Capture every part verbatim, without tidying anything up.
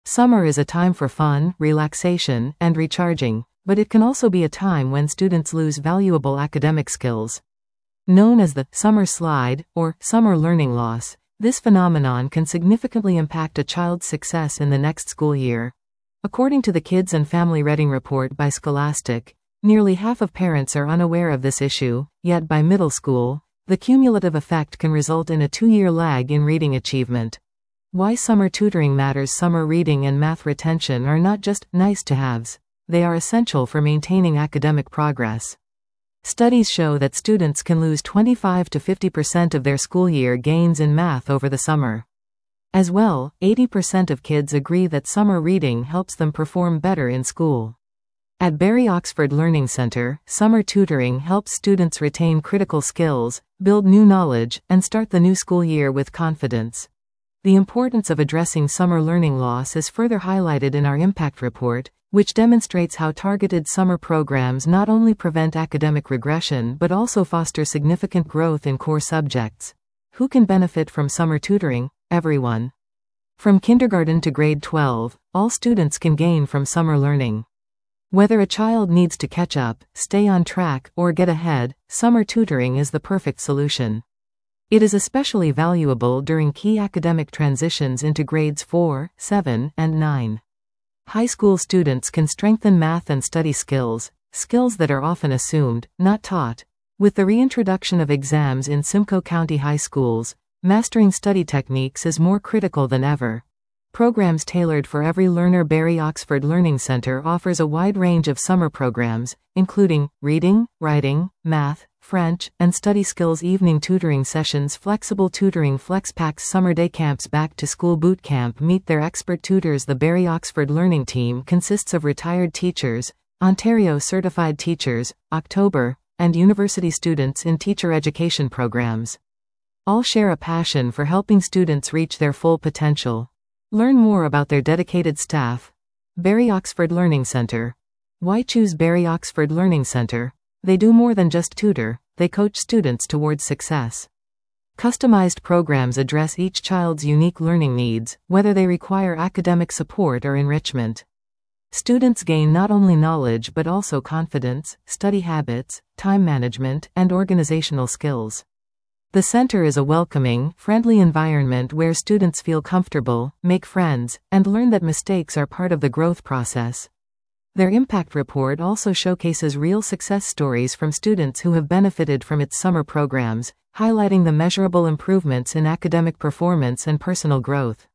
Summer is a time for fun, relaxation, and recharging, but it can also be a time when students lose valuable academic skills. Known as the summer slide or summer learning loss, this phenomenon can significantly impact a child's success in the next school year. According to the Kids and Family Reading Report by Scholastic, nearly half of parents are unaware of this issue, yet by middle school, the cumulative effect can result in a two-year lag in reading achievement. Why summer tutoring matters. Summer reading and math retention are not just nice-to-haves. They are essential for maintaining academic progress. Studies show that students can lose twenty-five to fifty percent of their school year gains in math over the summer. As well, eighty percent of kids agree that summer reading helps them perform better in school. At Barry Oxford Learning Center, summer tutoring helps students retain critical skills, build new knowledge, and start the new school year with confidence. The importance of addressing summer learning loss is further highlighted in our impact report, which demonstrates how targeted summer programs not only prevent academic regression but also foster significant growth in core subjects. Who can benefit from summer tutoring? Everyone. From kindergarten to grade twelve, all students can gain from summer learning. Whether a child needs to catch up, stay on track, or get ahead, summer tutoring is the perfect solution. It is especially valuable during key academic transitions into grades four, seven, and nine. High school students can strengthen math and study skills, skills that are often assumed, not taught. With the reintroduction of exams in Simcoe County high schools, mastering study techniques is more critical than ever. Programs tailored for every learner. Barry Oxford Learning Center offers a wide range of summer programs, including reading, writing, math, French, and study skills evening tutoring sessions, flexible tutoring, FlexPacks, summer day camps, back to school boot camp. Meet their expert tutors. The Barry Oxford Learning Team consists of retired teachers, Ontario certified teachers, October, and university students in teacher education programs. All share a passion for helping students reach their full potential. Learn more about their dedicated staff. Barry Oxford Learning Center. Why choose Barry Oxford Learning Center? They do more than just tutor, they coach students towards success. Customized programs address each child's unique learning needs, whether they require academic support or enrichment. Students gain not only knowledge but also confidence, study habits, time management, and organizational skills. The center is a welcoming, friendly environment where students feel comfortable, make friends, and learn that mistakes are part of the growth process. Their impact report also showcases real success stories from students who have benefited from its summer programs, highlighting the measurable improvements in academic performance and personal growth.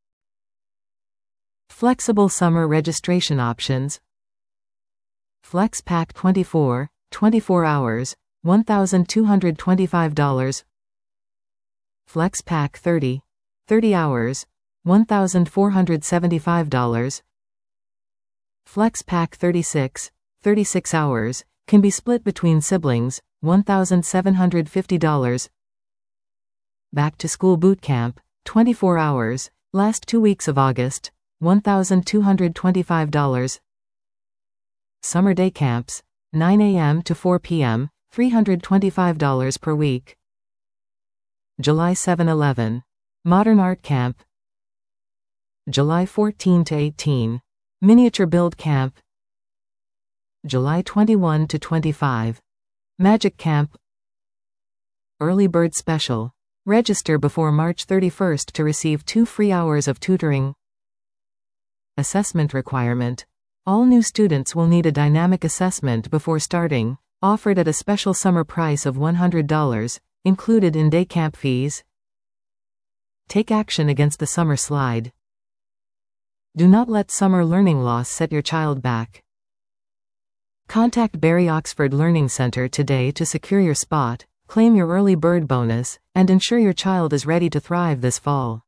Flexible summer registration options. FlexPack twenty-four, twenty-four hours, one thousand two hundred twenty-five dollars. FlexPack thirty, thirty hours, one thousand four hundred seventy-five dollars. FlexPack thirty-six, thirty-six hours, can be split between siblings, one thousand seven hundred fifty dollars. Back to School Bootcamp, twenty-four hours, last two weeks of August, one thousand two hundred twenty-five dollars. Summer Day Camps, nine a m to four p m, three hundred twenty-five dollars per week. July seven to eleven, Modern Art Camp. July fourteenth to eighteenth, Miniature Build Camp. July twenty-first to twenty-fifth, Magic Camp. Early Bird Special. Register before March thirty-first to receive two free hours of tutoring. Assessment requirement. All new students will need a dynamic assessment before starting, offered at a special summer price of one hundred dollars, included in day camp fees. Take action against the summer slide. Do not let summer learning loss set your child back. Contact Barry Oxford Learning Center today to secure your spot, claim your early bird bonus, and ensure your child is ready to thrive this fall.